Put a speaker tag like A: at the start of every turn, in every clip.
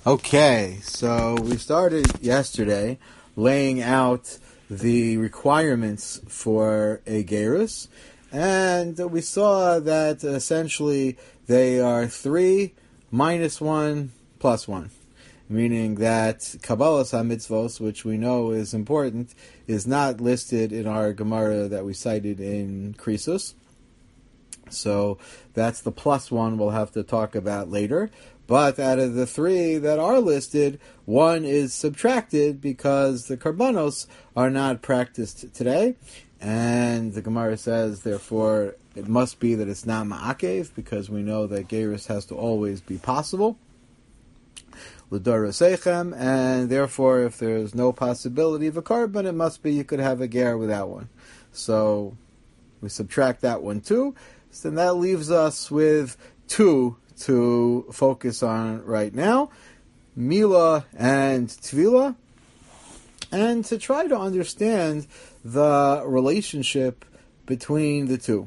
A: Okay, so we started yesterday laying out the requirements for a gerus, and we saw that essentially they are 3 minus 1 plus 1, meaning that Kabbalas HaMitzvos, which we know is important, is not listed in our Gemara that we cited in Krisus. So that's the plus 1 we'll have to talk about later. But out of the 3 that are listed, 1 is subtracted because the karbanos are not practiced today. And the Gemara says, therefore, it must be that it's not ma'akev, because we know that gerus has to always be possible. L'dor seichem, and therefore, if there's no possibility of a carbon, it must be you could have a ger without one. So we subtract that one too. So then that leaves us with 2 to focus on right now, Mila and Tvila, and to try to understand the relationship between the two.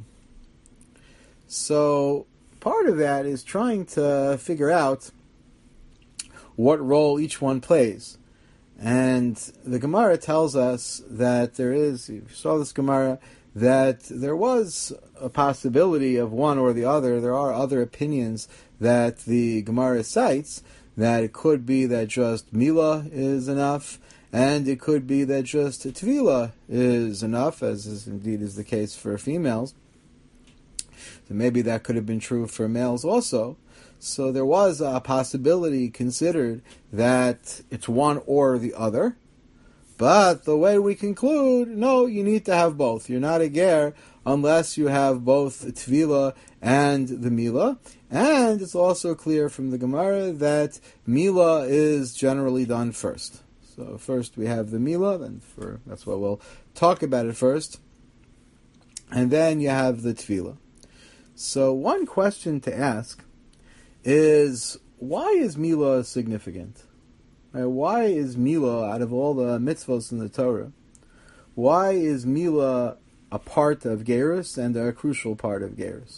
A: So part of that is trying to figure out what role each one plays. And the Gemara tells us that there is, if you saw this Gemara, that there was a possibility of one or the other. There are other opinions that the Gemara cites, that it could be that just Mila is enough, and it could be that just Tvila is enough, as is indeed is the case for females. So maybe that could have been true for males also. So there was a possibility considered that it's one or the other. But the way we conclude, no, you need to have both. You're not a ger unless you have both Tvila and the Mila. And it's also clear from the Gemara that Mila is generally done first. So first we have the Mila, and that's what we'll talk about it first. And then you have the Tvila. So one question to ask is, why is Mila significant? Why is Mila, out of all the mitzvos in the Torah, why is Mila a part of gerus and a crucial part of gerus?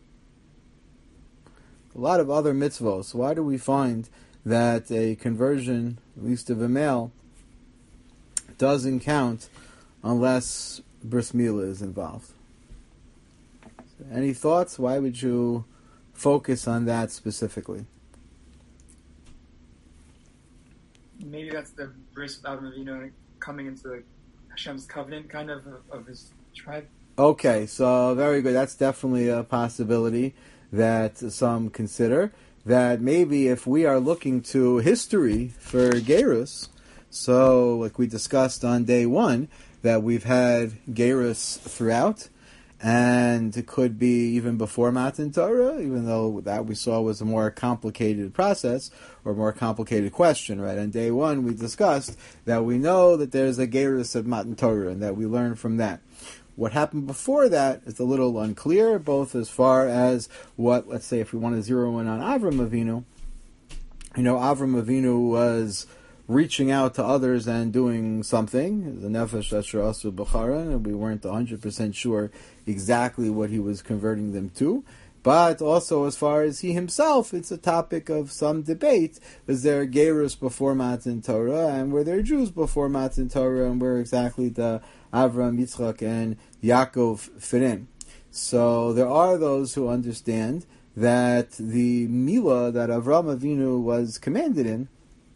A: A lot of other mitzvos, why do we find that a conversion, at least of a male, doesn't count unless bris milah is involved? Any thoughts? Why would you focus on that specifically?
B: Maybe that's the bris of Avram Avinu coming into Hashem's covenant, kind of his tribe.
A: Okay, so very good. That's definitely a possibility that some consider. That maybe if we are looking to history for gerus, so like we discussed on day 1, that we've had gerus throughout, and it could be even before Matan Torah, even though that we saw was a more complicated process or more complicated question, right? On day 1, we discussed that we know that there's a gerus of Matan Torah and that we learn from that. What happened before that is a little unclear, both as far as what, let's say, if we want to zero in on Avram Avinu, Avram Avinu was reaching out to others and doing something, the nefesh asher asu b'chara, and we weren't 100% sure exactly what he was converting them to. But also, as far as he himself, it's a topic of some debate. Was there gerus before Matan Torah, and were there Jews before Matan Torah, and where exactly the Avram, Yitzchak, and Yaakov fit in? So there are those who understand that the Mila that Avram Avinu was commanded in,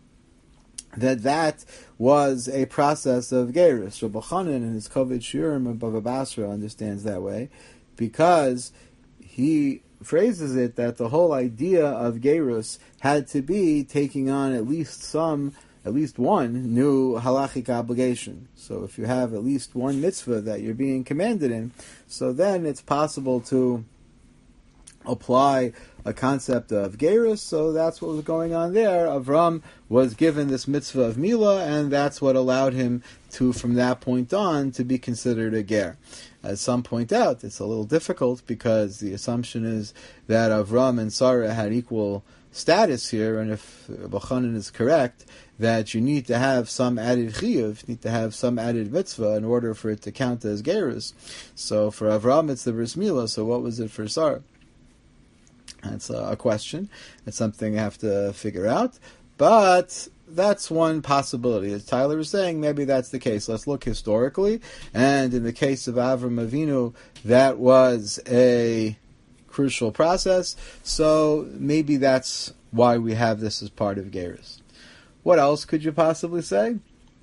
A: that was a process of gerus. Rabbi Chanan in his Koved Shiurim and Bava Basra understands that way, because he phrases it that the whole idea of gerus had to be taking on at least one new halachic obligation. So if you have at least one mitzvah that you're being commanded in, so then it's possible to apply a concept of gerus. So that's what was going on there. Avram was given this mitzvah of Mila, and that's what allowed him to, from that point on, to be considered a ger. As some point out, it's a little difficult because the assumption is that Avram and Sarah had equal status here, and if Bachanan is correct, that you need to have some added chiyuv, need to have some added mitzvah in order for it to count as gerus. So for Avram it's the bris milah, so what was it for Sarah? That's a question. It's something I have to figure out. But that's one possibility. As Tyler is saying, maybe that's the case. Let's look historically. And in the case of Avram Avinu, that was a crucial process. So maybe that's why we have this as part of Gerus. What else could you possibly say?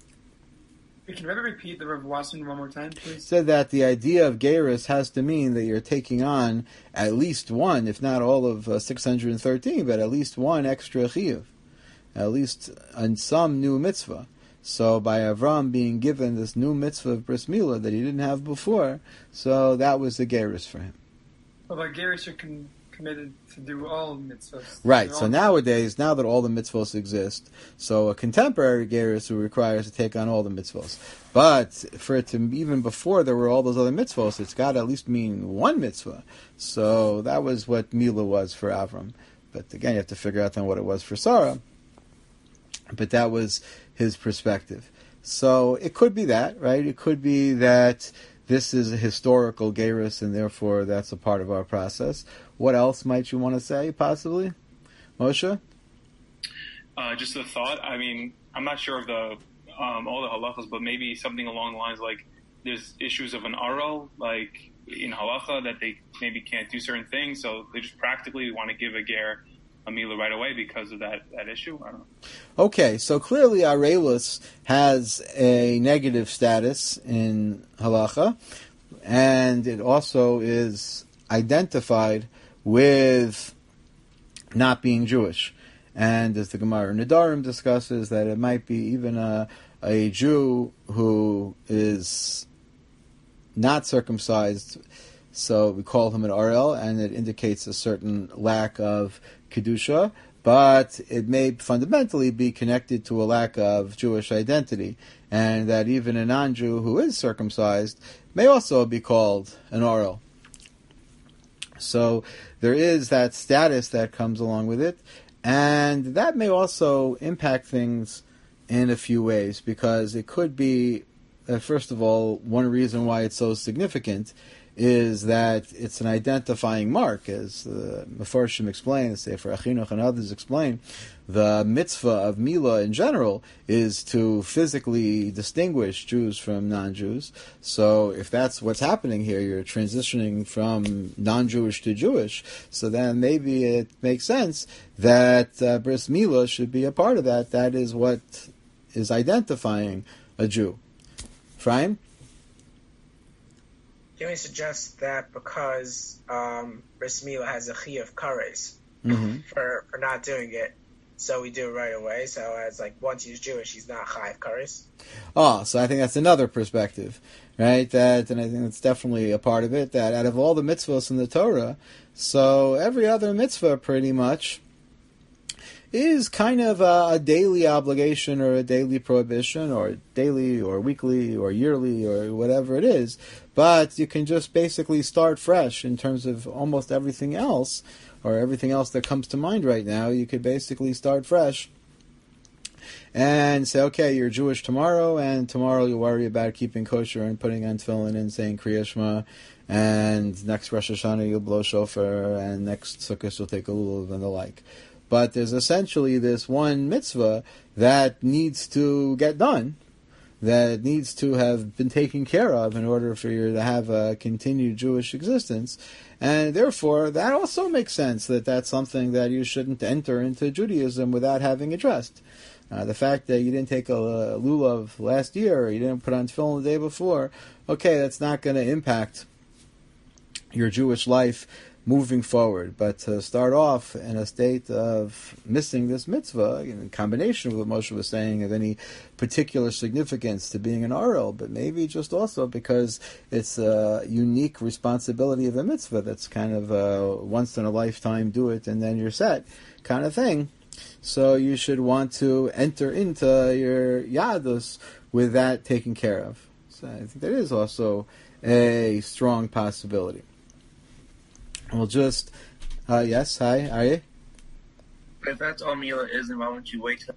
B: Can you ever repeat the Rav Wasserman one more time, please?
A: Said that the idea of Gerus has to mean that you're taking on at least one, if not all of 613, but at least one extra chiyuv, at least on some new mitzvah. So by Avram being given this new mitzvah of bris milah that he didn't have before, so that was the Gerus for him.
B: Well, by Gerus you're committed to do all mitzvahs.
A: Right, so nowadays, now that all the mitzvahs exist, so a contemporary Gerus who requires to take on all the mitzvahs. But for it to, even before there were all those other mitzvahs, it's got to at least mean one mitzvah. So that was what Milah was for Avram. But again, you have to figure out then what it was for Sarah. But that was his perspective. So it could be that, right? It could be that this is a historical Gerus and therefore that's a part of our process. What else might you want to say, possibly? Moshe?
C: Just a thought. I mean, I'm not sure of the all the halachas, but maybe something along the lines like there's issues of an aral, like in halacha, that they maybe can't do certain things, so they just practically want to give a ger a milah right away because of that issue. I don't know.
A: Okay, so clearly Arelus has a negative status in halacha, and it also is identified with not being Jewish. And as the Gemara Nedarim discusses, that it might be even a Jew who is not circumcised, so we call him an Arel, and it indicates a certain lack of Kedusha, but it may fundamentally be connected to a lack of Jewish identity, and that even a non-Jew who is circumcised may also be called an Arel. So there is that status that comes along with it, and that may also impact things in a few ways, because it could be, first of all, one reason why it's so significant is that it's an identifying mark, as the Mefarshim explain, Sefer Achinuch and others explain. The mitzvah of Milah in general is to physically distinguish Jews from non-Jews. So if that's what's happening here, you're transitioning from non-Jewish to Jewish, so then maybe it makes sense that bris Milah should be a part of that. That is what is identifying a Jew. Ephraim?
D: Can we suggest that because bris milah has a chi of kares for not doing it, so we do it right away? So as like once he's Jewish, he's not chai of kares.
A: Oh, so I think that's another perspective, right? That, and I think that's definitely a part of it. That out of all the mitzvahs in the Torah, so every other mitzvah pretty much is kind of a daily obligation or a daily prohibition or daily or weekly or yearly or whatever it is. But you can just basically start fresh in terms of almost everything else, or everything else that comes to mind right now. You could basically start fresh and say, okay, you're Jewish tomorrow, and tomorrow you worry about keeping kosher and putting on tefillin and saying Kriya Shema, and next Rosh Hashanah you'll blow shofar, and next Sukkot you'll take a lulav and the like. But there's essentially this one mitzvah that needs to get done, that needs to have been taken care of in order for you to have a continued Jewish existence. And therefore, that also makes sense that that's something that you shouldn't enter into Judaism without having addressed. The fact that you didn't take a lulav last year, or you didn't put on tefillin the day before, okay, that's not going to impact your Jewish life moving forward. But to start off in a state of missing this mitzvah, in combination with what Moshe was saying of any particular significance to being an Arel, but maybe just also because it's a unique responsibility of a mitzvah that's kind of a once-in-a-lifetime do it and then you're set kind of thing. So you should want to enter into your Yadus with that taken care of. So I think that is also a strong possibility. We'll just, yes, hi, are you?
E: If that's all Milah is, then why won't you wait till...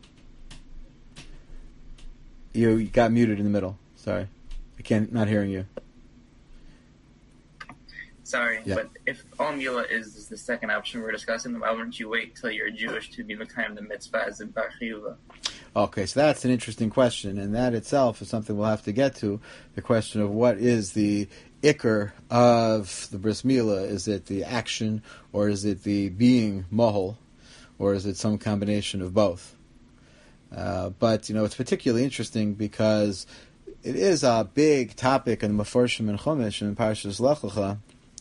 A: You got muted in the middle. Sorry. Not hearing you.
E: Sorry,
A: Yeah.
E: but if all Mila is the second option we're discussing, then why wouldn't you wait till you're Jewish to be Mekayim the mitzvah as in Bar Chiyuva?
A: Okay, so that's an interesting question, and that itself is something we'll have to get to. The question of what is the ikr of the bris milah? Is it the action, or is it the being mohel, or is it some combination of both? But it's particularly interesting because it is a big topic in Meforshim and Chumash and Parshas Lech Lecha,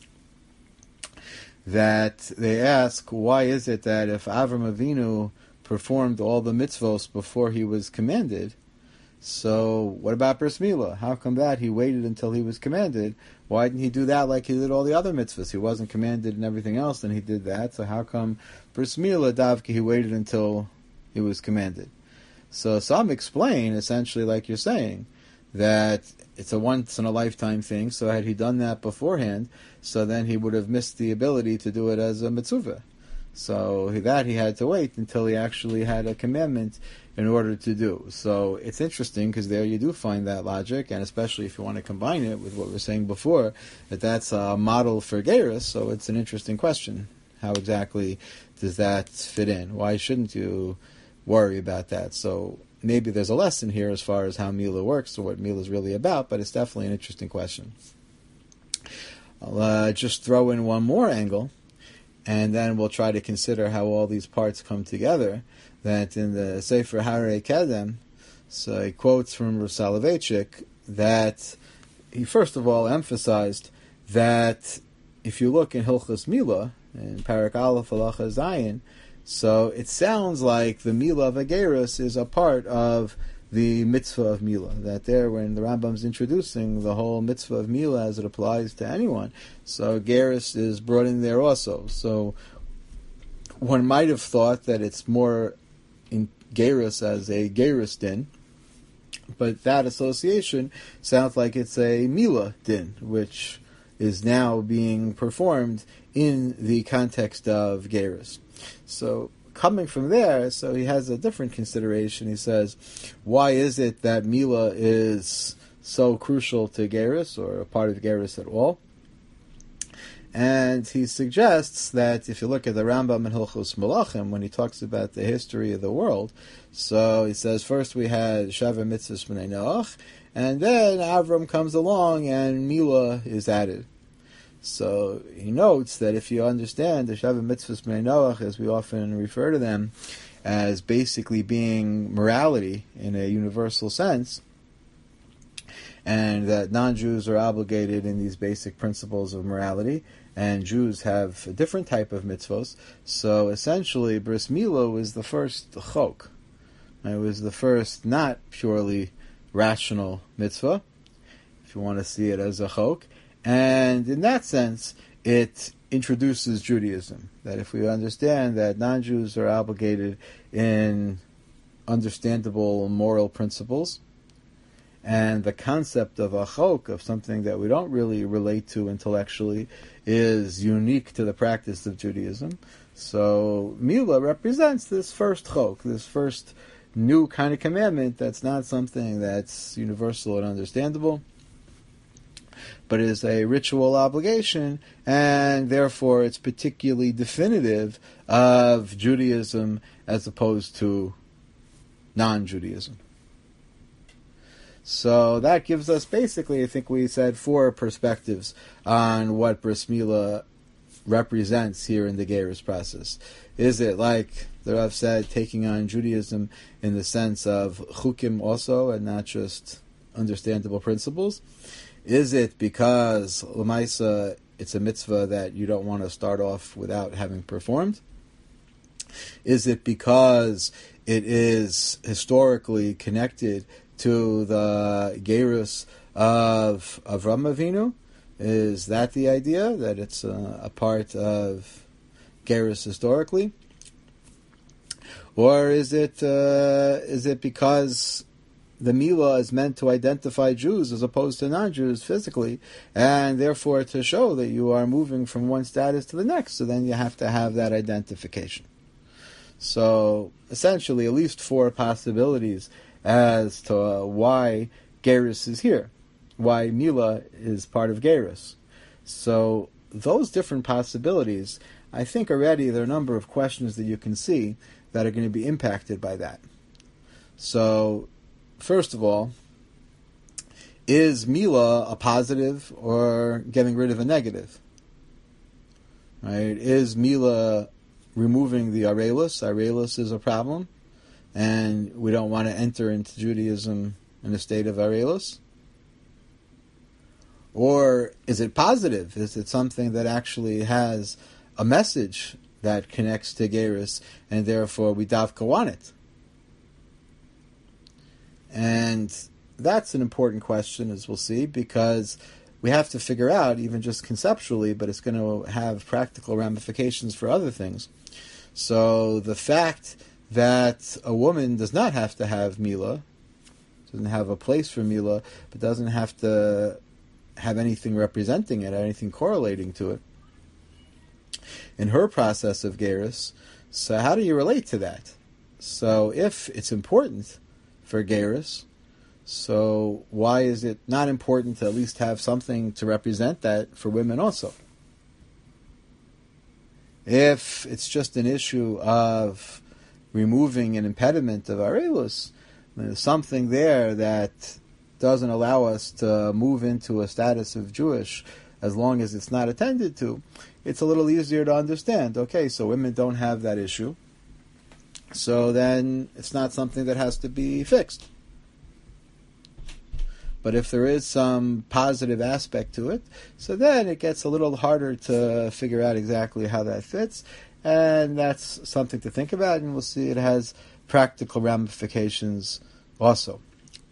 A: that they ask, why is it that if Avram Avinu performed all the mitzvos before he was commanded, so what about bris milah? How come that he waited until he was commanded? Why didn't he do that like he did all the other mitzvahs? He wasn't commanded and everything else, and he did that. So how come bris milah, davka, he waited until he was commanded? So some explain, essentially like you're saying, that it's a once-in-a-lifetime thing, so had he done that beforehand, so then he would have missed the ability to do it as a mitzvah. So that he had to wait until he actually had a commandment in order to do. So it's interesting because there you do find that logic, and especially if you want to combine it with what we were saying before, that's a model for Gerus, so it's an interesting question. How exactly does that fit in? Why shouldn't you worry about that? So maybe there's a lesson here as far as how Milah works or what Milah is really about, but it's definitely an interesting question. I'll just throw in one more angle, and then we'll try to consider how all these parts come together. That in the Sefer Harei Kedem, so he quotes from Rav Soloveitchik that he first of all emphasized that if you look in Hilchos Milah, in Parak Aleph Halacha Zayin, so it sounds like the Milah of Agerus is a part of the mitzvah of Milah. That there, when the Rambam's introducing the whole mitzvah of Milah as it applies to anyone, so Gerus is brought in there also. So one might have thought that it's more in Gerus as a Gerus din, but that association sounds like it's a Milah din, which is now being performed in the context of Gerus. So coming from there, so he has a different consideration. He says, why is it that Milah is so crucial to Gerus, or a part of Gerus at all? And he suggests that if you look at the Rambam in Hilchos Melachim, when he talks about the history of the world, so he says first we had Sheva Mitzvahs B'nai Noach, and then Avram comes along and Milah is added. So he notes that if you understand the Sheva Mitzvahs B'nai Noach, as we often refer to them, as basically being morality in a universal sense, and that non-Jews are obligated in these basic principles of morality, and Jews have a different type of mitzvos. So essentially, bris milah was the first chok. It was the first not purely rational mitzvah, if you want to see it as a chok. And in that sense, it introduces Judaism. That if we understand that non-Jews are obligated in understandable moral principles, and the concept of a chok, of something that we don't really relate to intellectually, is unique to the practice of Judaism. So Milah represents this first chok, this first new kind of commandment that's not something that's universal and understandable, but is a ritual obligation, and therefore it's particularly definitive of Judaism as opposed to non-Judaism. So that gives us basically, I think we said, 4 perspectives on what bris milah represents here in the Gerus process. Is it, like the Rav said, taking on Judaism in the sense of chukim also, and not just understandable principles? Is it because l'maisa it's a mitzvah that you don't want to start off without having performed? Is it because it is historically connected to the Gerus of Avram Avinu? Is that the idea, that it's a part of Gerus historically? Or is it because the Milah is meant to identify Jews as opposed to non-Jews physically, and therefore to show that you are moving from one status to the next, so then you have to have that identification. So essentially at least 4 possibilities as to why Gerus is here, why Milah is part of Gerus. So those different possibilities, I think already there are a number of questions that you can see that are going to be impacted by that. So, first of all, is Mila a positive or getting rid of a negative? Right? Is Mila removing the Arelis? Arelis is a problem, and we don't want to enter into Judaism in a state of Arelis. Or is it positive? Is it something that actually has a message that connects to Gerus, and therefore we davka want it? And that's an important question, as we'll see, because we have to figure out, even just conceptually, but it's going to have practical ramifications for other things. So the fact that a woman does not have to have Mila, doesn't have a place for Mila, but doesn't have to have anything representing it, anything correlating to it, in her process of Gerus, so how do you relate to that? So if it's important for Gerus, so why is it not important to at least have something to represent that for women also? If it's just an issue of removing an impediment of Arelus, there's something there that doesn't allow us to move into a status of Jewish as long as it's not attended to, it's a little easier to understand. Okay, so women don't have that issue, so then it's not something that has to be fixed. But if there is some positive aspect to it, so then it gets a little harder to figure out exactly how that fits, and that's something to think about, and we'll see it has practical ramifications also.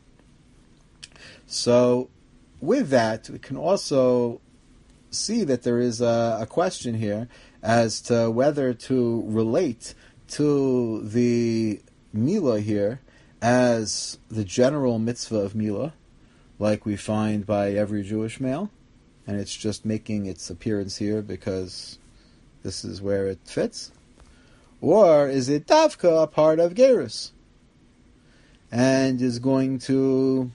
A: So with that, we can also see that there is a question here as to whether to relate to the Mila here as the general mitzvah of Mila, like we find by every Jewish male, and it's just making its appearance here because this is where it fits, or is it davka a part of Gerus and is going to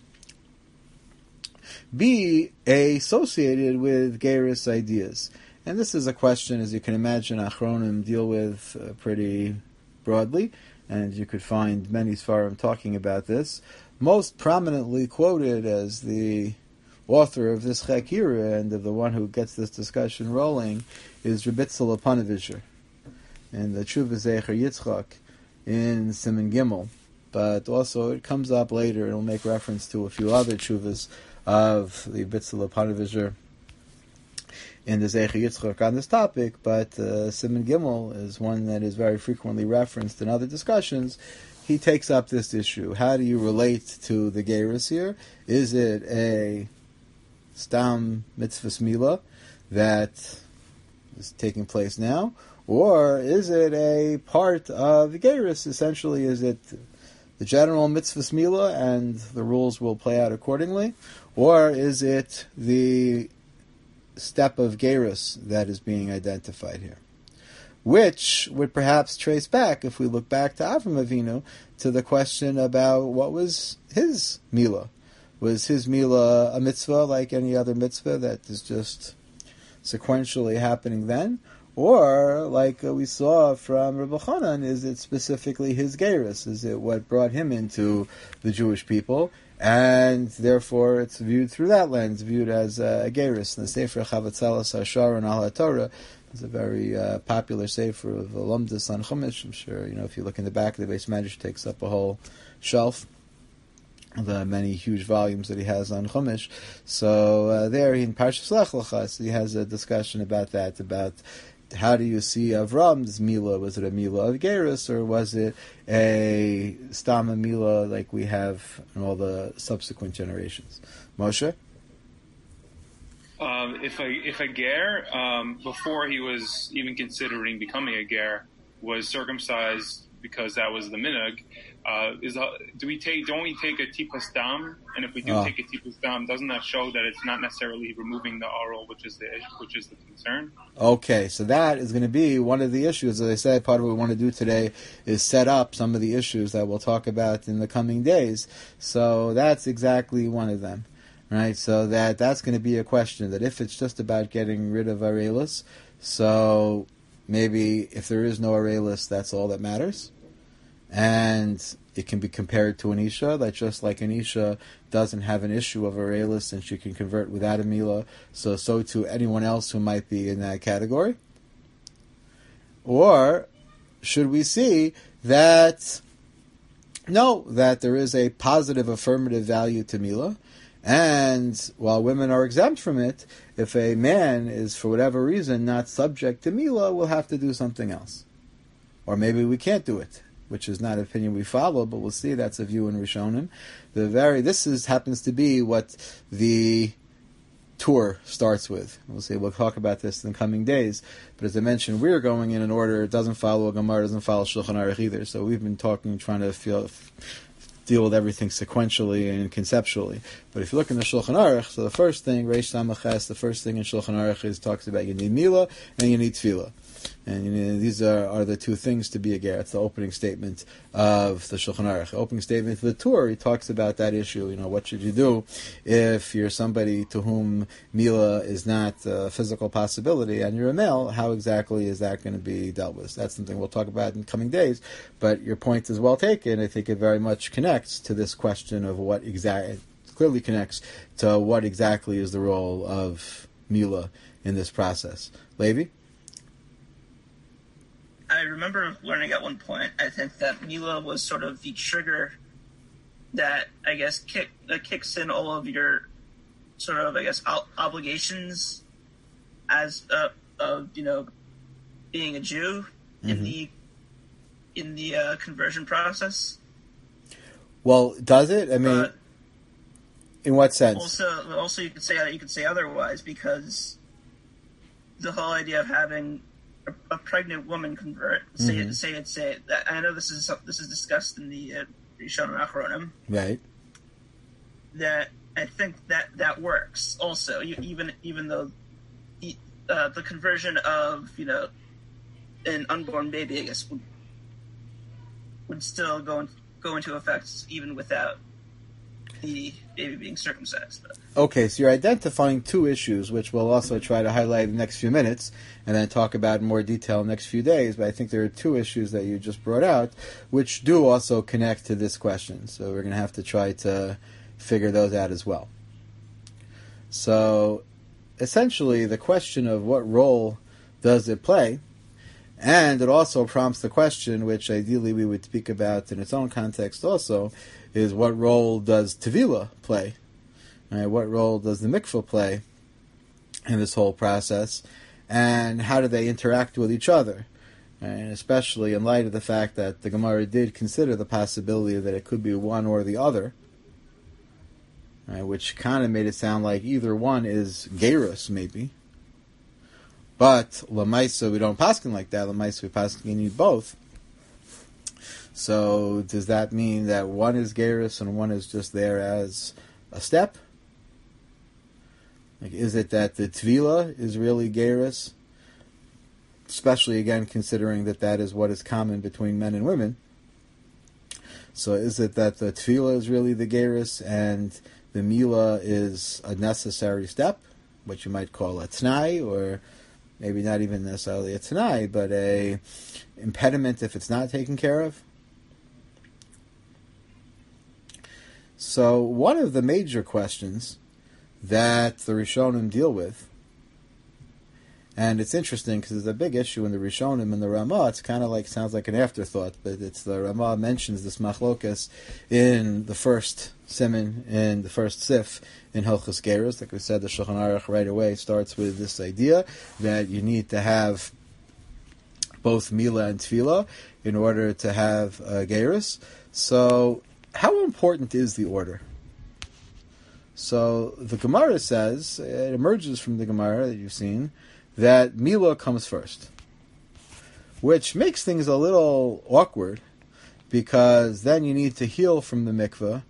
A: be associated with Gerus ideas? And this is a question, as you can imagine, Achronim deal with pretty broadly, and you could find many Sfarim talking about this. Most prominently quoted as the author of this Chakira and of the one who gets this discussion rolling is Rebitzel Aponovizher in the Tshuva Zecher Yitzchak in Siman Gimel. But also it comes up later, it'll make reference to a few other Tshuvas of the Bitzel Aponovizher in the Zecher Yitzchak on this topic, but Siman Gimel is one that is very frequently referenced in other discussions. He takes up this issue. How do you relate to the Gerus here? Is it a Stam Mitzvahs Mila that is taking place now? Or is it a part of the Gerus? Essentially, is it the general Mitzvahs Mila and the rules will play out accordingly? Or is it the step of Gerus that is being identified here? Which would perhaps trace back, if we look back to Avram Avinu, to the question about what was his Mila. Was his Mila a mitzvah like any other mitzvah that is just sequentially happening then? Or, like we saw from Rabbi Chanan, is it specifically his Gerus? Is it what brought him into the Jewish people? And therefore it's viewed through that lens, viewed as a Gerus. In the Sefer Chavatzalas Hashar and Al HaTorah, it's a very popular sefer of Alumdus on Chumash. I'm sure, if you look in the back, the Beis Medrash takes up a whole shelf of the many huge volumes that he has on Chumash. So there, in Parshas Lech Lecha, he has a discussion about that, about how do you see Avram's Mila? Was it a Mila of Gerus, or was it a Stama Mila like we have in all the subsequent generations? Moshe?
C: If a ger, before he was even considering becoming a ger, was circumcised because that was the minhag, don't we take a tipas dam? And if we do take a tipas dam, doesn't that show that it's not necessarily removing the aral, which is the concern?
A: Okay, so that is going to be one of the issues. As I said, part of what we want to do today is set up some of the issues that we'll talk about in the coming days. So that's exactly one of them. right? So that's going to be a question, that if it's just about getting rid of arelis, so maybe if there is no arelis, that's all that matters. And it can be compared to an Isha, that just like an Isha doesn't have an issue of arelis and she can convert without a Mila, so to anyone else who might be in that category. Or should we see that no, that there is a positive affirmative value to Mila, and while women are exempt from it, if a man is for whatever reason not subject to Mila, we'll have to do something else. Or maybe we can't do it, which is not an opinion we follow, but we'll see that's a view in Rishonim. Happens to be what the tour starts with. We'll talk about this in the coming days. But as I mentioned, we're going in an order. It doesn't follow a Gemara, doesn't follow Shulchan Aruch either. So we've been trying to deal with everything sequentially and conceptually. But if you look in the Shulchan Aruch, so the first thing, Reish Samach Ches, the first thing in Shulchan Aruch talks about you need Mila and you need Tefillah. And these are the two things to be a ger. It's the opening statement of the Shulchan Aruch. The opening statement of the Torah, he talks about that issue. What should you do if you're somebody to whom Mila is not a physical possibility and you're a male? How exactly is that going to be dealt with? That's something we'll talk about in coming days. But your point is well taken. I think it very much connects to this question of what exactly, clearly connects to what exactly is the role of Mila in this process. Levi?
F: I remember learning at one point, I think, that Mila was sort of the trigger that, I guess, kicks in all of your sort of, I guess, obligations as being a Jew in the conversion process.
A: Well, does it? I mean, in what sense?
F: Also, you could say otherwise, because the whole idea of having a pregnant woman convert. Say it. I know this is discussed in the Rishonim Achronim.
A: Right.
F: That I think that works. Also, even though the conversion of an unborn baby, I guess, would still go into effect even without the baby being circumcised. But.
A: Okay, so you're identifying two issues, which we'll also try to highlight in the next few minutes, and then talk about in more detail in the next few days. But I think there are two issues that you just brought out, which do also connect to this question. So we're going to have to try to figure those out as well. So, essentially, the question of what role does it play, and it also prompts the question, which ideally we would speak about in its own context also, is what role does Tevilah play? Right, what role does the mikvah play in this whole process? And how do they interact with each other? And especially in light of the fact that the Gemara did consider the possibility that it could be one or the other, right, which kind of made it sound like either one is gerus, maybe. But Lamaisa, we don't paskin like that. Lamaisa, we paskin you need both. So does that mean that one is gerus and one is just there as a step? Like, is it that the Tevilah is really gerus? Especially, again, considering that is what is common between men and women. So is it that the Tevilah is really the gerus and the Mila is a necessary step, what you might call a t'nai, or maybe not even necessarily a t'nai, but a impediment if it's not taken care of? So one of the major questions that the Rishonim deal with, and it's interesting because there's a big issue in the Rishonim and the Ramah. It's kind of like, sounds like an afterthought, but it's the Ramah mentions this machlokas in the first siman, in the first sif in Hilchos Gerus. Like we said, the Shulchan Aruch right away starts with this idea that you need to have both Mila and Tefillah in order to have Gerus. So how important is the order? So the Gemara says, it emerges from the Gemara that you've seen, that Mila comes first, which makes things a little awkward, because then you need to heal from the mikveh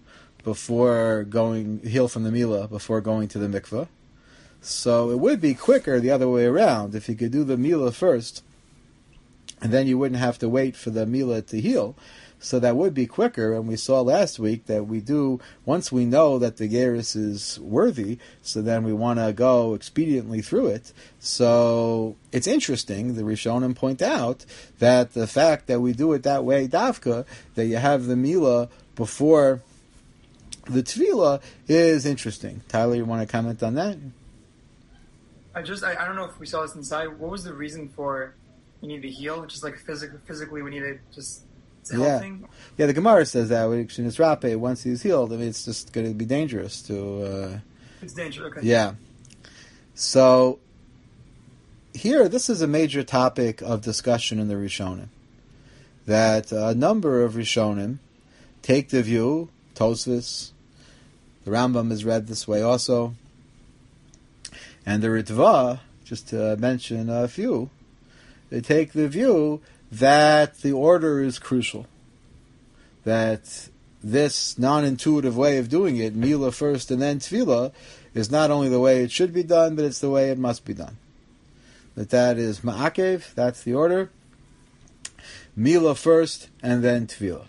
A: heal from the Mila before going to the mikveh. So it would be quicker the other way around if you could do the Mila first and then you wouldn't have to wait for the Mila to heal. So that would be quicker, and we saw last week that we do, once we know that the Gerus is worthy, so then we want to go expediently through it. So it's interesting, the Rishonim point out, that the fact that we do it that way, Davka, that you have the Mila before the Tefillah, is interesting. Tyler, you want to comment on that?
B: I don't know if we saw this inside. What was the reason for we need to heal? Just like physically we need to just...
A: Yeah, the Gemara says that when it's Rape, once he's healed, I mean, it's just going to be dangerous to...
B: It's dangerous, okay.
A: Yeah. So, here, this is a major topic of discussion in the Rishonim. That a number of Rishonim take the view, Tosfos, the Rambam is read this way also, and the Ritva, just to mention a few, they take the view that the order is crucial. That this non-intuitive way of doing it, Mila first and then Tefillah, is not only the way it should be done, but it's the way it must be done. That is Ma'akev, that's the order. Mila first and then Tefillah.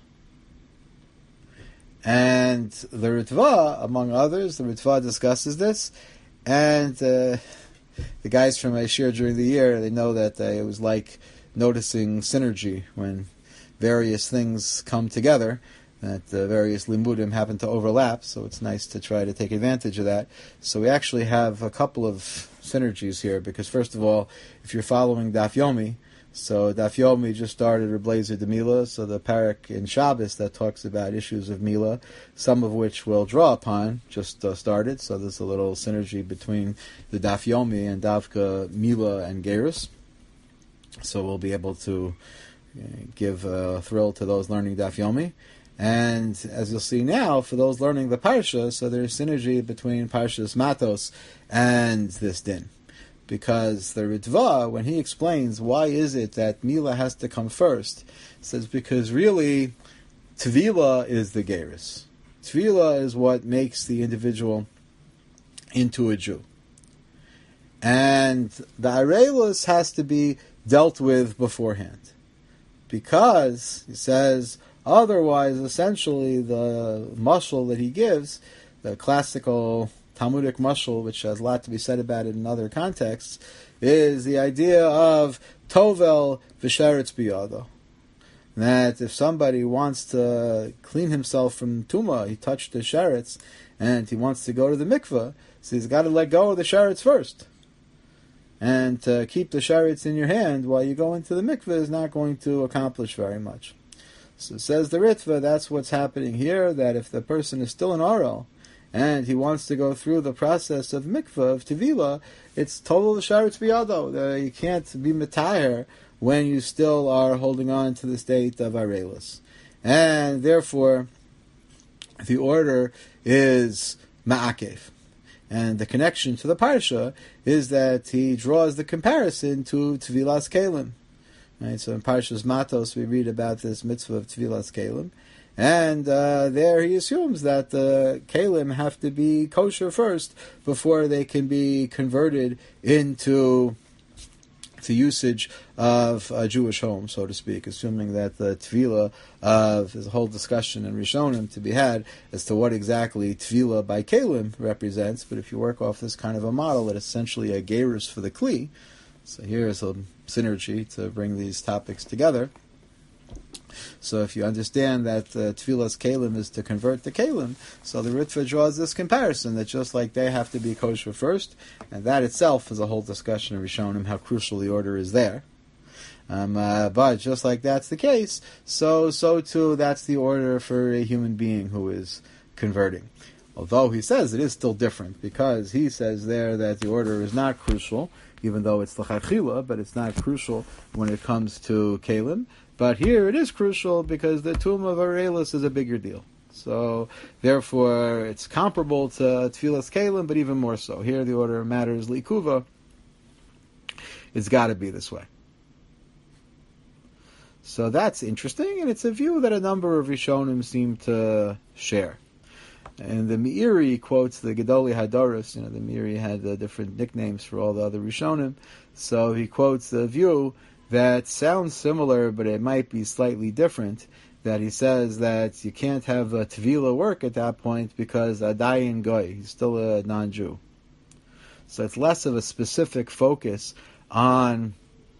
A: And the Ritva, among others, the Ritva discusses this, and the guys from Ashir during the year, they know that it was like noticing synergy when various things come together, that various limudim happen to overlap, so it's nice to try to take advantage of that. So we actually have a couple of synergies here, because first of all, if you're following Daf Yomi, so Daf Yomi just started Reblazer de Mila, so the parak in Shabbos that talks about issues of Mila, some of which we'll draw upon, just started, so there's a little synergy between the Daf Yomi and Davka Mila and Gerus. So we'll be able to give a thrill to those learning Daf Yomi. And as you'll see now, for those learning the Parsha, so there's synergy between Parshas Matos and this din. Because the Ritva, when he explains why is it that Mila has to come first, says because really, Tvila is the Gerus. Tvila is what makes the individual into a Jew. And the Arelis has to be dealt with beforehand. Because, he says, otherwise, essentially, the mashal that he gives, the classical Talmudic mashal, which has a lot to be said about it in other contexts, is the idea of Tovel v'sheretz biyado. That if somebody wants to clean himself from Tumah, he touched the sheretz, and he wants to go to the mikveh, so he's got to let go of the sheretz first. And to keep the sheretz in your hand while you go into the mikveh is not going to accomplish very much. So says the Ritva, that's what's happening here, that if the person is still in Aral, and he wants to go through the process of mikveh, of Tevila, it's total sheretz biyado. You can't be metayer when you still are holding on to the state of Arelis. And therefore, the order is ma'akev. And the connection to the Parsha is that he draws the comparison to Tvilas Kelim. Right? So in Parshas Matos we read about this mitzvah of Tvilas Kelim. And there he assumes that the Kelim have to be kosher first before they can be converted into the usage of a Jewish home, so to speak, assuming that the Tefillah there's a whole discussion in Rishonim to be had as to what exactly Tefillah by Kelim represents, but if you work off this kind of a model, it's essentially a gerus for the Kli. So here's a synergy to bring these topics together. So if you understand that Tefillah's Kelim is to convert the Kelim, so the Ritva draws this comparison that just like they have to be kosher first, and that itself is a whole discussion of Rishonim, how crucial the order is there. But just like that's the case, so too that's the order for a human being who is converting. Although he says it is still different, because he says there that the order is not crucial, even though it's l'chachila, but it's not crucial when it comes to Kelim. But here it is crucial because the tomb of Arelis is a bigger deal. So, therefore, it's comparable to Tfilas Kelim, but even more so. Here the order matters Likuva. It's got to be this way. So that's interesting, and it's a view that a number of Rishonim seem to share. And the Meiri quotes the Gedoli Hadoros. The Meiri had different nicknames for all the other Rishonim. So he quotes the view that sounds similar, but it might be slightly different. That he says that you can't have a Tvila work at that point because Adayin Goy, he's still a non-Jew. So it's less of a specific focus on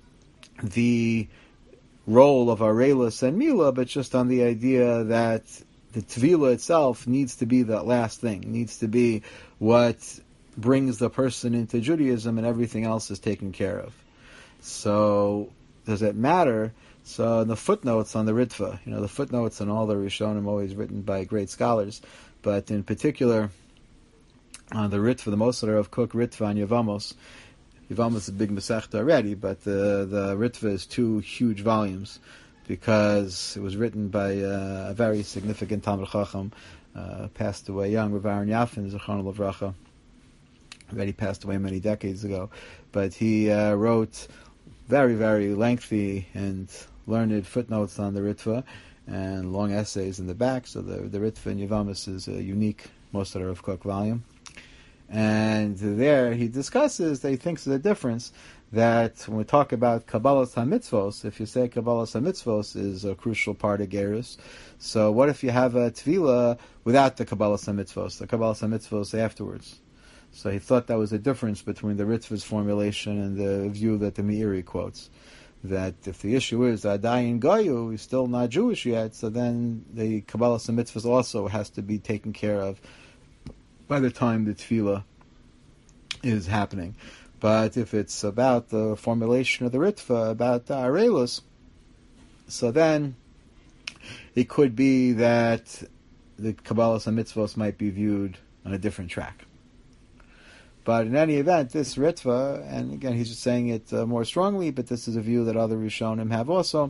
A: the role of Arelis and Mila, but just on the idea that the Tvila itself needs to be the last thing, needs to be what brings the person into Judaism, and everything else is taken care of. So, does it matter? So, in the footnotes on the Ritva, the footnotes on all the Rishonim always written by great scholars, but in particular, on the Ritva, the Mosaler of Kook Ritva on Yevamos. Yevamos is a big Masechta already, but the Ritva is 2 huge volumes, because it was written by a very significant Talmid Chacham, passed away young, Rav Aaron Yafin, Zechron Livracha. Already passed away many decades ago, but he wrote very, very lengthy and learned footnotes on the Ritva and long essays in the back. So the Ritva in Yevamos is a unique Mosaler of Kook volume. And there he discusses that he thinks there's a difference that when we talk about Kabbalas HaMitzvos, if you say Kabbalas HaMitzvos is a crucial part of Gerus, so what if you have a Tvila without the Kabbalas HaMitzvos, the Kabbalas HaMitzvos afterwards? So he thought that was a difference between the Ritva's formulation and the view that the Meiri quotes. That if the issue is Adayin Goyu, he's still not Jewish yet, so then the Kabbalas HaMitzvos also has to be taken care of by the time the Tefillah is happening. But if it's about the formulation of the Ritva, about the Arelos, so then it could be that the Kabbalas HaMitzvos might be viewed on a different track. But in any event, this Ritva, and again he's just saying it more strongly, but this is a view that other Rishonim have also.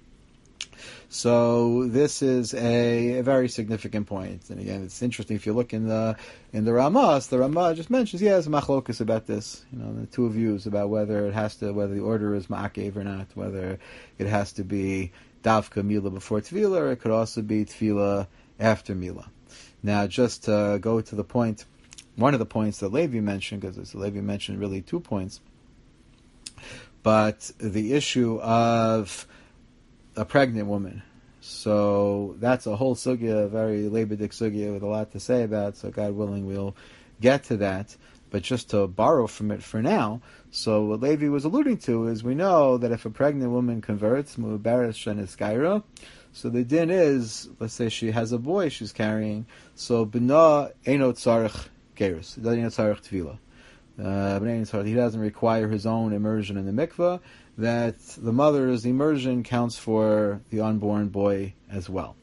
A: So this is a very significant point. And again, it's interesting if you look in the Ramah. The Ramah just mentions, there's machlokus about this. The 2 views about whether the order is ma'akev or not, whether it has to be davka mila before tefillah, or it could also be tefillah after mila. Now, just to go to the point, one of the points that Levi mentioned, because Levi mentioned really 2 points, but the issue of a pregnant woman. So that's a whole sugya, a very Leibidik sugya with a lot to say about, so God willing we'll get to that. But just to borrow from it for now, so what Levi was alluding to is we know that if a pregnant woman converts, Mu'baris Sheniskaira, so the din is, let's say she has a boy she's carrying, so B'na Eino Tzarech Gerus, Eino Tzarech Tvila. He doesn't require his own immersion in the mikveh, that the mother's immersion counts for the unborn boy as well.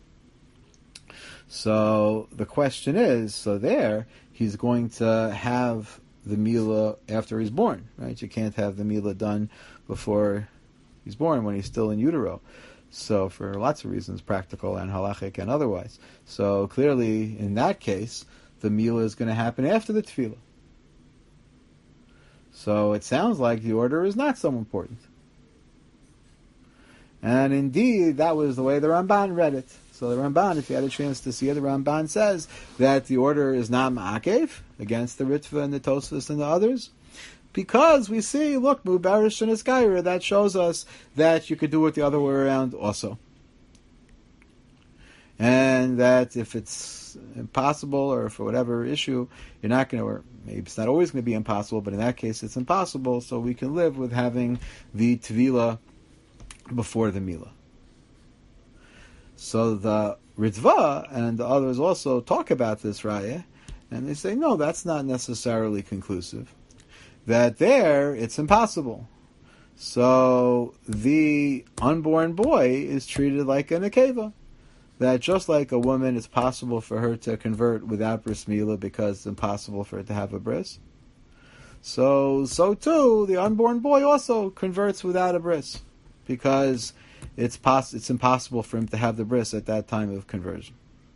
A: So the question is, so there, he's going to have the Mila after he's born, right? You can't have the Mila done before he's born, when he's still in utero. So for lots of reasons, practical and halachic and otherwise. So clearly, in that case, the Mila is going to happen after the Tefillah. So it sounds like the order is not so important. And indeed, that was the way the Ramban read it. So the Ramban, if you had a chance to see it, the Ramban says that the order is not ma'akev, against the Ritva and the Tosfos and the others, because we see, look, Mu'barish and Iskaira, that shows us that you could do it the other way around also. And that if it's impossible, or for whatever issue, you're not going to, or maybe it's not always going to be impossible, but in that case it's impossible, so we can live with having the Tvila before the Mila. So the Ritva and the others also talk about this raya, and they say, no, that's not necessarily conclusive. That there, it's impossible. So the unborn boy is treated like a nekeva. That just like a woman, it's possible for her to convert without bris milah because it's impossible for her to have a bris. So too, the unborn boy also converts without a bris, because it's impossible for him to have the bris at that time of conversion.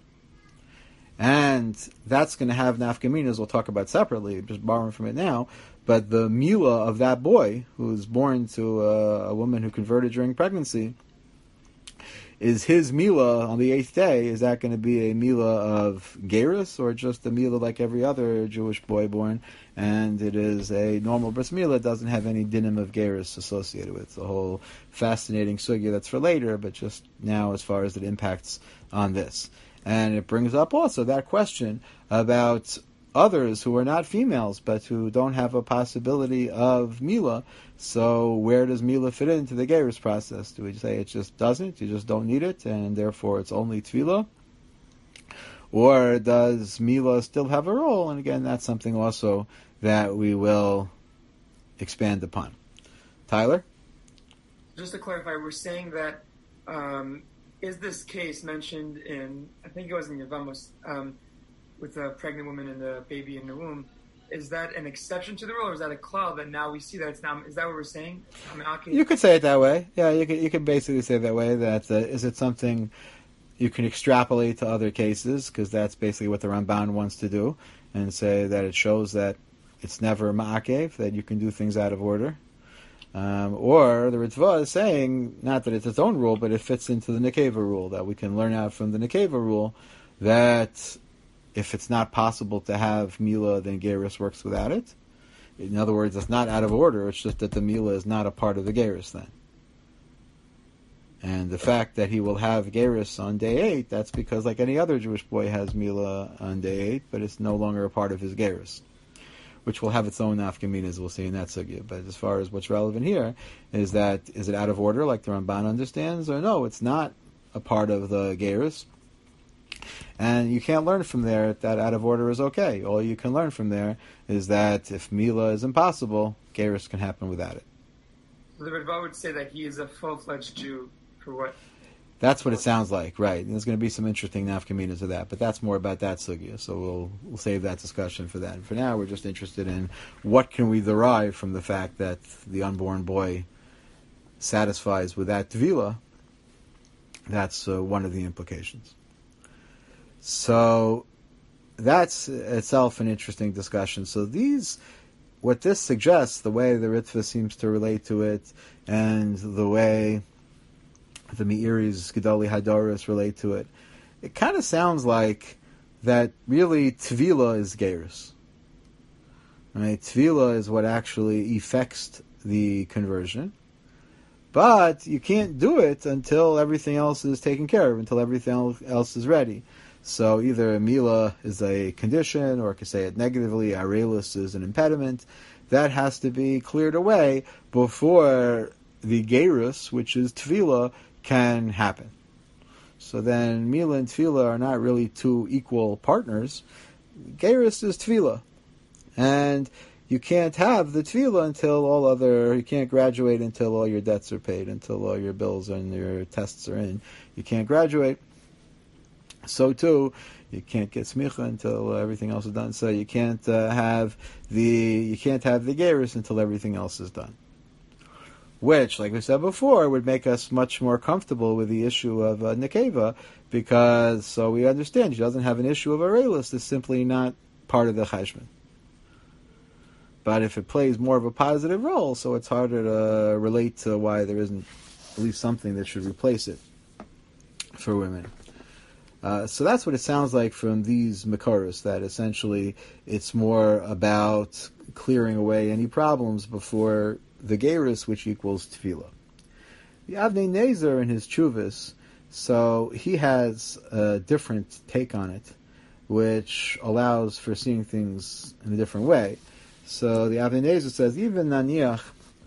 A: And that's going to have nafkaminas we'll talk about separately, just borrowing from it now. But the milah of that boy, who's born to a woman who converted during pregnancy, is his Mila on the 8th day, is that going to be a Mila of Gerus, or just a Mila like every other Jewish boy born? And it is a normal bris Mila, doesn't have any dinim of Gerus associated with it. It's a whole fascinating sugya that's for later, but just now as far as it impacts on this. And it brings up also that question about others who are not females, but who don't have a possibility of Mila. So where does Mila fit into the Gerus process? Do we say it just doesn't? You just don't need it, and therefore it's only Tefillah? Or does Mila still have a role? And again, that's something also that we will expand upon. Tyler?
B: Just to clarify, we're saying that is this case mentioned in, I think it was in Yevamos, with the pregnant woman and the baby in the womb, is that an exception to the rule, or is that a cloud that now we see that it's now? Is that what we're saying?
A: You could say it that way. Yeah, you could basically say it that way. That is it something you can extrapolate to other cases, because that's basically what the Ramban wants to do, and say that it shows that it's never ma'akev, that you can do things out of order. Or the Ritva is saying, not that it's its own rule, but it fits into the Nekeva rule, that we can learn out from the Nekeva rule that if it's not possible to have Mila, then Gerus works without it. In other words, it's not out of order, it's just that the Mila is not a part of the Gerus then. And the fact that he will have Gerus on day 8, that's because like any other Jewish boy has Mila on day 8, but it's no longer a part of his Gerus, which will have its own nafkaminas, we'll see in that sugya. But as far as what's relevant here, is it out of order like the Ramban understands, or no, it's not a part of the Gerus. And you can't learn from there that out of order is okay. All you can learn from there is that if Mila is impossible, Gerus can happen without it.
B: So the Ritva would say that he is a full-fledged Jew for what?
A: That's what it sounds like, right. And there's going to be some interesting nafkaminas of that, but that's more about that sugya, so we'll save that discussion for that. And for now, we're just interested in what can we derive from the fact that the unborn boy satisfies with that tvila. That's one of the implications. So that's itself an interesting discussion. So what this suggests, the way the Ritva seems to relate to it, and the way the Meiri's Gedali Hadaris relate to it, it kind of sounds like that really Tvila is Gerus. Right? Tvila is what actually effects the conversion. But you can't do it until everything else is taken care of, until everything else is ready. So either Mila is a condition, or I could say it negatively, Arelis is an impediment. That has to be cleared away before the Gerus, which is Tvila, can happen. So then Mila and Tvila are not really two equal partners. Gerus is Tvila. And you can't have the Tvila until you can't graduate until all your debts are paid, until all your bills and your tests are in. You can't graduate. So too, you can't get smicha until everything else is done. So you can't have the Gerus until everything else is done. Which, like we said before, would make us much more comfortable with the issue of Nekeva, because so we understand she doesn't have an issue of Arelis. It's simply not part of the Cheshbon. But if it plays more of a positive role, so it's harder to relate to why there isn't at least something that should replace it for women. So that's what it sounds like from these Makoros, that essentially it's more about clearing away any problems before the Gerus, which equals Tefillah. The Avnei Nezer in his Chuvas, so he has a different take on it, which allows for seeing things in a different way. So the Avnei Nezer says, even Naniach,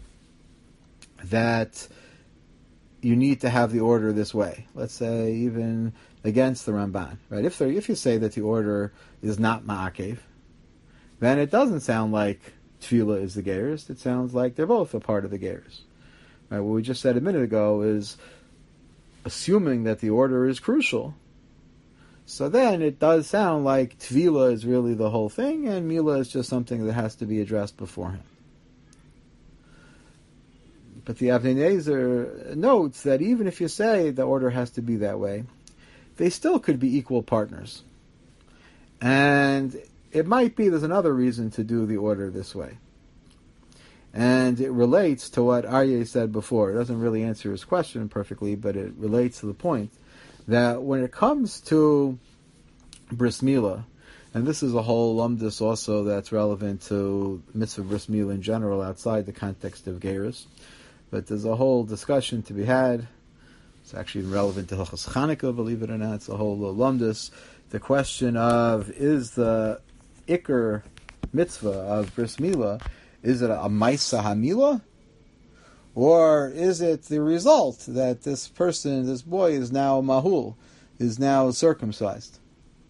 A: that you need to have the order this way. Let's say even against the Ramban, right? If you say that the order is not ma'akev, then it doesn't sound like Tefillah is the Gerus. It sounds like they're both a part of the Gerus. Right? What we just said a minute ago is assuming that the order is crucial. So then it does sound like Tefillah is really the whole thing, and Mila is just something that has to be addressed beforehand. But the Avnei Nezer notes that even if you say the order has to be that way, they still could be equal partners. And it might be there's another reason to do the order this way. And it relates to what Aryeh said before. It doesn't really answer his question perfectly, but it relates to the point that when it comes to Bris Milah, and this is a whole lumdus also that's relevant to mitzvah Bris Milah in general outside the context of Gerus, but there's a whole discussion to be had. It's actually relevant to Hilchos Chanukah, believe it or not. It's a whole lumdus. The question of, is the Iker mitzvah of Bris Milah, is it a Maisa HaMilah? Or is it the result that this person, this boy, is now mahul, is now circumcised?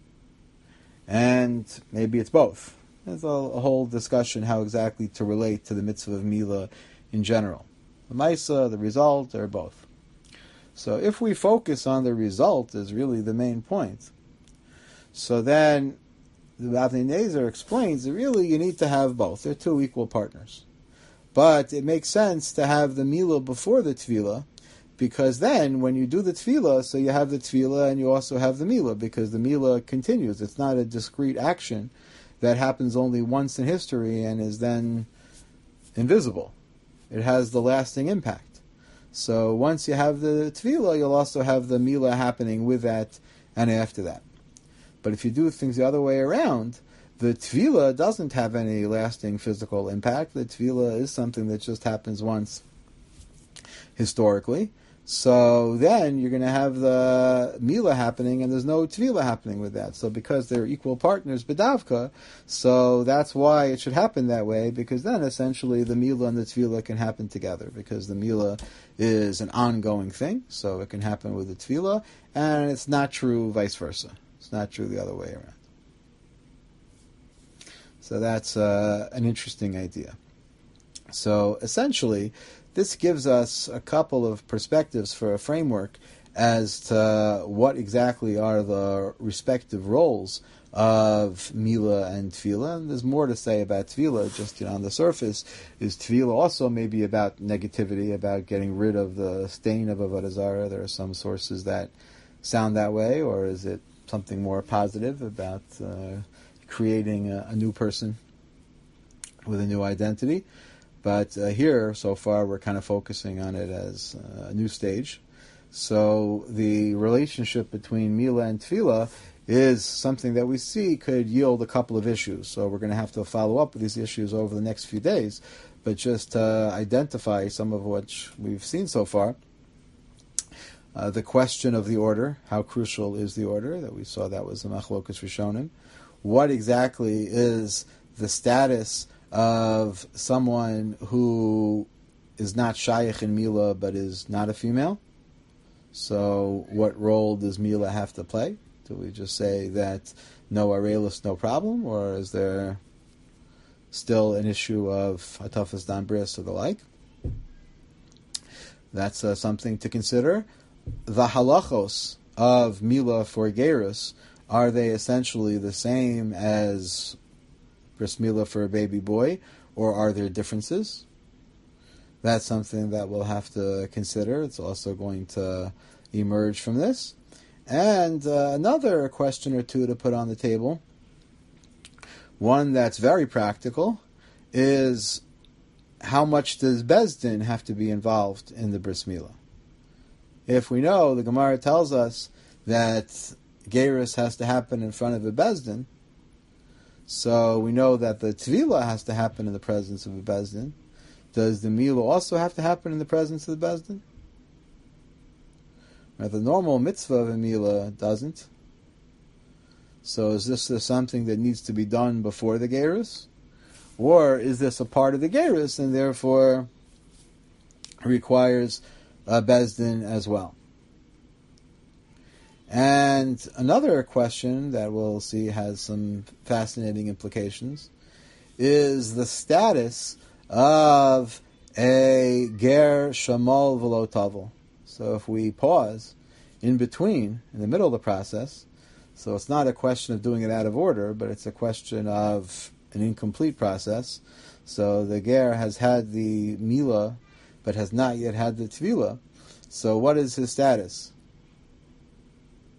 A: And maybe it's both. There's a whole discussion how exactly to relate to the mitzvah of Milah in general. The Maisa, the result, or both. So if we focus on the result as really the main point, so then the Avnei Nezer explains that really you need to have both. They're two equal partners. But it makes sense to have the Milah before the Tefillah, because then when you do the Tefillah, so you have the Tefillah and you also have the Milah, because the Milah continues. It's not a discrete action that happens only once in history and is then invisible. It has the lasting impact. So once you have the Tefillah, you'll also have the Milah happening with that and after that. But if you do things the other way around, the Tefillah doesn't have any lasting physical impact. The Tefillah is something that just happens once historically. So then you're going to have the Milah happening and there's no Tefillah happening with that. So because they're equal partners, B'davka, so that's why it should happen that way, because then essentially the Milah and the Tefillah can happen together, because the Milah is an ongoing thing, so it can happen with the Tefillah, and it's not true vice versa. It's not true the other way around. So that's an interesting idea. So essentially, this gives us a couple of perspectives for a framework as to what exactly are the respective roles of Milah and Tefillah. And there's more to say about Tefillah, just on the surface. Is Tefillah also maybe about negativity, about getting rid of the stain of Avodah Zarah? There are some sources that sound that way, or is it something more positive about creating a new person with a new identity? But here, so far, we're kind of focusing on it as a new stage. So the relationship between Milah and Tefillah is something that we see could yield a couple of issues. So we're going to have to follow up with these issues over the next few days. But just to identify some of which we've seen so far, the question of the order, how crucial is the order? That we saw that was the Machlokas Rishonim. What exactly is the status of someone who is not Shaykh in Milah but is not a female? So what role does Milah have to play? Do we just say that no arelis, no problem? Or is there still an issue of Hatafas Dan Bris or the like? That's something to consider. The halachos of Milah for Gerus, are they essentially the same as Bris Milah for a baby boy, or are there differences? That's something that we'll have to consider. It's also going to emerge from this. And another question or two to put on the table, one that's very practical, is how much does Beis Din have to be involved in the Bris Milah? If we know, the Gemara tells us that Gerus has to happen in front of a Beis Din, so we know that the Tefillah has to happen in the presence of a Beis Din. Does the Milah also have to happen in the presence of the Beis Din? Now, the normal mitzvah of a Milah doesn't. So is this something that needs to be done before the Gerus? Or is this a part of the Gerus and therefore requires a Beis Din as well? And another question that we'll see has some fascinating implications is the status of a ger shamal v'lo tavel. So if we pause in between, in the middle of the process, so it's not a question of doing it out of order, but it's a question of an incomplete process. So the ger has had the Milah, but has not yet had the Tefillah. So what is his status?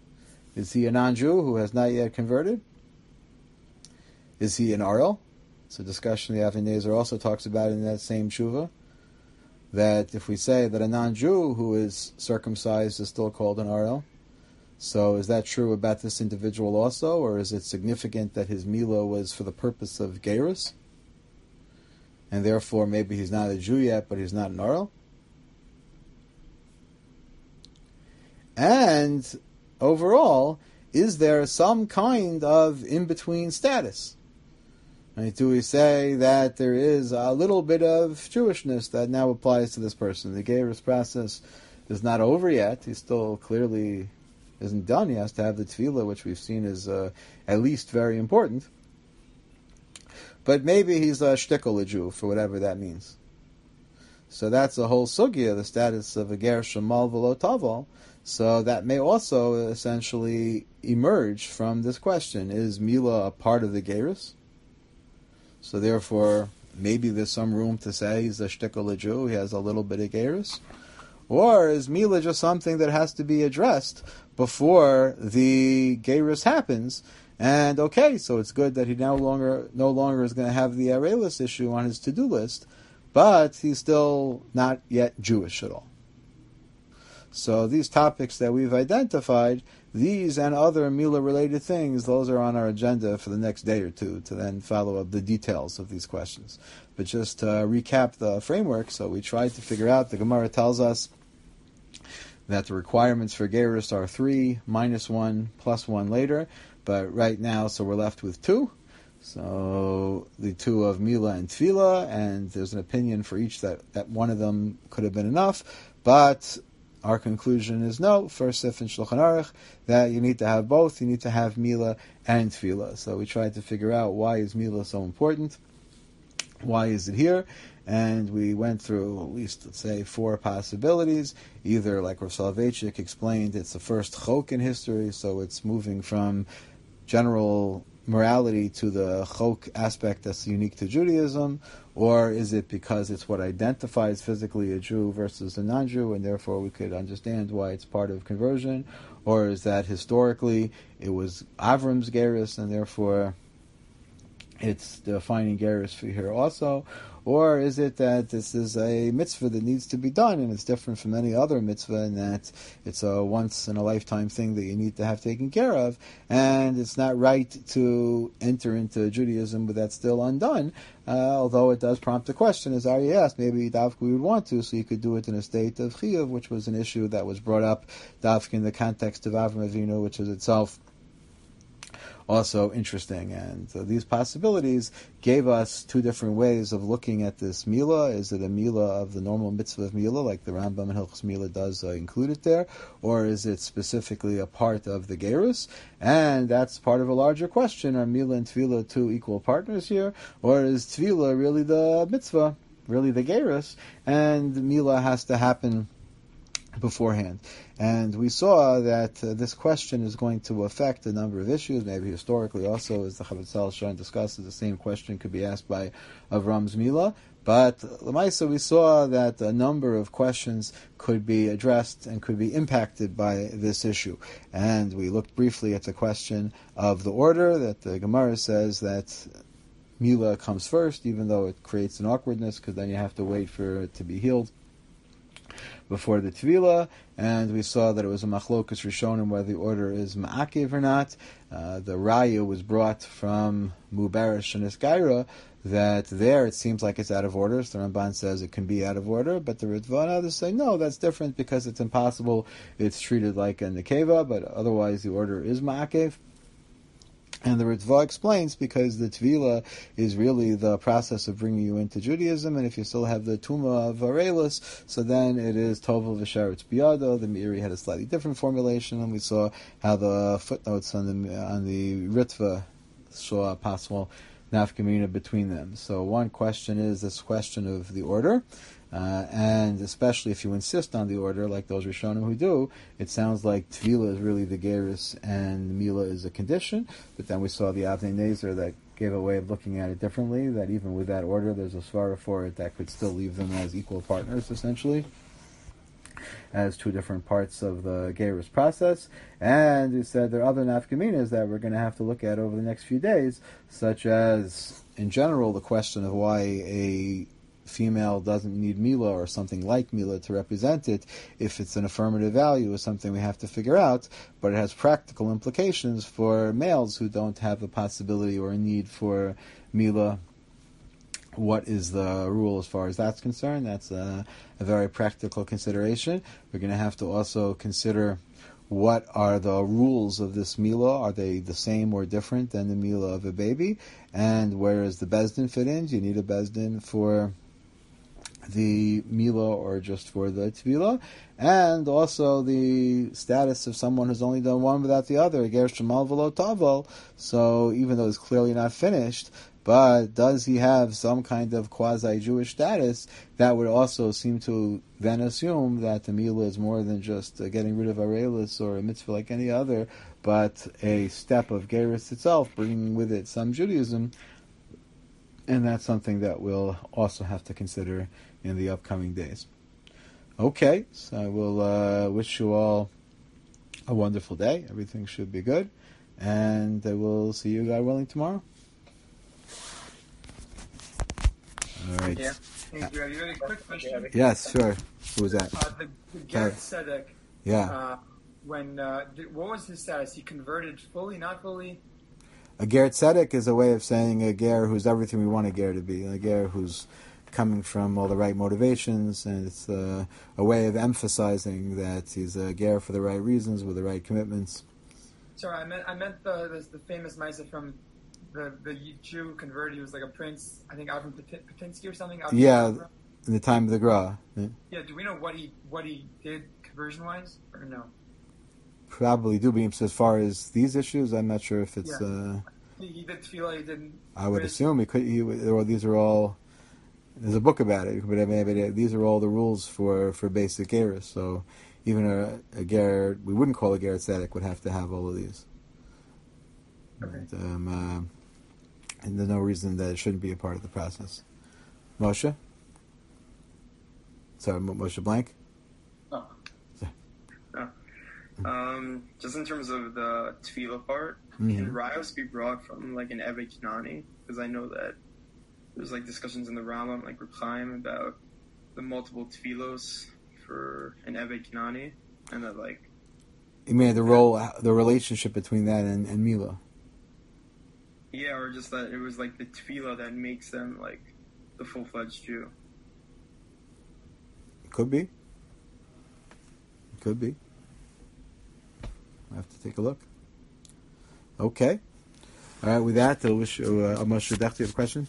A: Is he a non-Jew who has not yet converted? Is he an Arel? It's a discussion the Avnei Nezer also talks about in that same tshuva, that if we say that a non-Jew who is circumcised is still called an Arel, so is that true about this individual also, or is it significant that his Mila was for the purpose of Gerus, and therefore maybe he's not a Jew yet, but he's not an Arel? And overall, is there some kind of in-between status? Right? Do we say that there is a little bit of Jewishness that now applies to this person? The Gerus process is not over yet. He still clearly isn't done. He has to have the tefillah, which we've seen is at least very important. But maybe he's a shtickle, a Jew, for whatever that means. So that's the whole sugya, the status of a ger shemal v'lo tavel. So that may also essentially emerge from this question. Is Mila a part of the Gerus? So therefore, maybe there's some room to say he's a shtickle, a Jew, he has a little bit of Gerus. Or is Mila just something that has to be addressed before the Gerus happens? And okay, so it's good that he no longer is going to have the Arelis issue on his to-do list, but he's still not yet Jewish at all. So these topics that we've identified, these and other Mila-related things, those are on our agenda for the next day or two to then follow up the details of these questions. But just to recap the framework, so we tried to figure out, the Gemara tells us that the requirements for Gerus are 3, -1, +1 later, but right now, so we're left with 2. So the 2 of Mila and Tefillah, and there's an opinion for each that one of them could have been enough, but our conclusion is no, first Sif and Shulchan Aruch, that you need to have both. You need to have Mila and Tefillah. So we tried to figure out, why is Mila so important? Why is it here? And we went through at least, let's say, 4 possibilities. Either, like Rav Soloveitchik explained, it's the first chok in history, so it's moving from general morality to the chok aspect that's unique to Judaism, or is it because it's what identifies physically a Jew versus a non-Jew, and therefore we could understand why it's part of conversion, or is that historically it was Avram's Gerus, and therefore it's defining Gerus for here also, or is it that this is a mitzvah that needs to be done, and it's different from any other mitzvah in that it's a once-in-a-lifetime thing that you need to have taken care of, and it's not right to enter into Judaism with that still undone, although it does prompt a question, as Ari asked, maybe Davka we would want to, so you could do it in a state of chiyuv, which was an issue that was brought up, Davka in the context of Avram Avinu, which is itself also interesting. And these possibilities gave us 2 different ways of looking at this Mila. Is it a Mila of the normal mitzvah of Mila, like the Rambam in Hilchos Mila does include it there, or is it specifically a part of the Gerus? And that's part of a larger question. Are Mila and Tefillah 2 equal partners here, or is Tefillah really the mitzvah, really the Gerus, and Mila has to happen beforehand? And we saw that this question is going to affect a number of issues, maybe historically also, as the Chavetz Chaim discusses, the same question could be asked by Avram's Mila. But Lamaisa, we saw that a number of questions could be addressed and could be impacted by this issue. And we looked briefly at the question of the order, that the Gemara says that Mila comes first, even though it creates an awkwardness, because then you have to wait for it to be healed before the Tefillah, and we saw that it was a machlokas rishonim whether the order is ma'akev or not. The raya was brought from Mubarish and Isgaira, that there it seems like it's out of order. So the Ramban says it can be out of order, but the Ritva and others say no, that's different because it's impossible. It's treated like a nekeva, but otherwise the order is ma'akev. And the Ritva explains because the Tvila is really the process of bringing you into Judaism, and if you still have the Tuma of Arelis, so then it is Tovel V'Sharetz Biyado. The Meiri had a slightly different formulation, and we saw how the footnotes on the Ritva saw a possible nafkamina between them. So one question is this question of the order. And especially if you insist on the order, like those Rishonim who do, it sounds like Tefillah is really the Gerus and Mila is a condition. But then we saw the Avnei Nezer that gave a way of looking at it differently, that even with that order, there's a svara for it that could still leave them as equal partners, essentially. as two different parts of the Gerus process. And he said there are other nafkaminas that we're going to have to look at over the next few days, such as, in general, the question of why a female doesn't need Mila or something like Mila to represent it. If it's an affirmative value, is something we have to figure out, but it has practical implications for males who don't have the possibility or a need for Mila. What is the rule as far as that's concerned? That's a very practical consideration. We're going to have to also consider what are the rules of this Mila. Are they the same or different than the Mila of a baby? And where does the Bezdin fit in? Do you need a Bezdin for the Mila or just for the Tvila? And also the status of someone who's only done one without the other, Ger Shemal V'lo Tavel. So even though it's clearly not finished, but does he have some kind of quasi-Jewish status? That would also seem to then assume that the Mila is more than just getting rid of Arelis or a mitzvah like any other, but a step of Gerus itself, bringing with it some Judaism. And that's something that we'll also have to consider in the upcoming days. Okay, so I will wish you all a wonderful day. Everything should be good. And I will see you, God willing, tomorrow. All right.
B: Yeah. Thank you. Have you got a quick question?
A: Yes, sure. Who was that?
B: The Ger Tzedek.
A: Yeah.
B: What was his status? He converted fully, not fully?
A: A Ger Tzedek is a way of saying a Ger who's everything we want a Ger to be. A Ger who's coming from all the right motivations, and it's a way of emphasizing that he's a Ger for the right reasons, with the right commitments.
B: Sorry, I meant the famous Maisa from the Jew who converted. He was like a prince, I think Avram Patinsky or something.
A: In the time of the Gra.
B: Yeah, do we know what he did conversion-wise, or no?
A: Probably do, but as far as these issues, I'm not sure if it's...
B: He did tefillah, he didn't...
A: I would assume these are all... There's a book about it, but these are all the rules for basic Gerus. So even a Ger, we wouldn't call a Ger Tzedek, would have to have all of these. Okay. And there's no reason that it shouldn't be a part of the process. Moshe? Sorry, Moshe Blank?
G: Oh. Just in terms of the tefillah part, can Rios be brought from like an Eved Knani? Because I know that there's like discussions in the Rambam, like Reb Chaim, about the multiple tefillos for an Eved Knani, and that like...
A: You mean the relationship between that and Mila?
G: Yeah, or just that it was like the tefillah that makes them like the full-fledged Jew.
A: Could be. I have to take a look. Okay. All right, with that, I'll wish you... Moshe, do you have a question?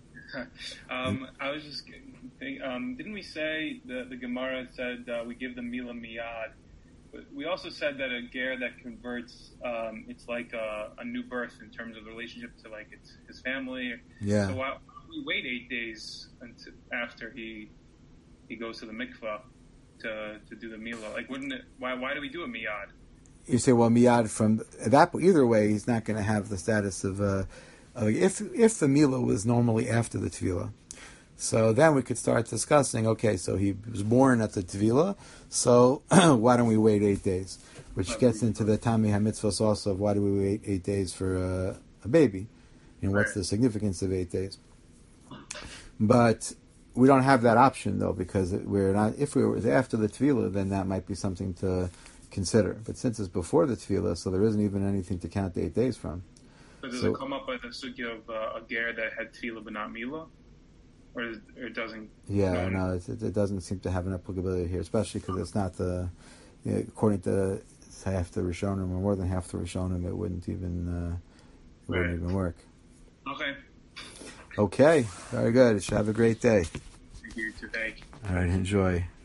C: I was just thinking, didn't we say the Gemara said we give the Mila Miyad? But we also said that a Ger that converts, it's like a new birth in terms of the relationship to like his family.
A: Yeah.
C: So why don't we wait 8 days until after he goes to the mikvah to do the Mila? Like, wouldn't it? Why do we do a Miyad?
A: You say, well, Miyad from that. Either way, he's not going to have the status of if the Mila was normally after the Tefillah. So then we could start discussing, okay, so he was born at the Tefillah, so why don't we wait 8 days? Which gets into the Tami HaMitzvahs also of why do we wait 8 days for a baby? And what's the significance of 8 days? But we don't have that option, though, because we're not. If we were after the Tefillah, then that might be something to consider. But since it's before the Tefillah, so there isn't even anything to count the 8 days from.
C: So does it come up with the sugya of a Ger that had Tefillah but not Mila? Or it doesn't?
A: Yeah, no, it doesn't seem to have an applicability here, especially because it's not according to half the Rishonim, or more than half the Rishonim, it wouldn't even work.
C: Okay,
A: very good. Have a great day.
C: Thank you today.
A: All right, enjoy.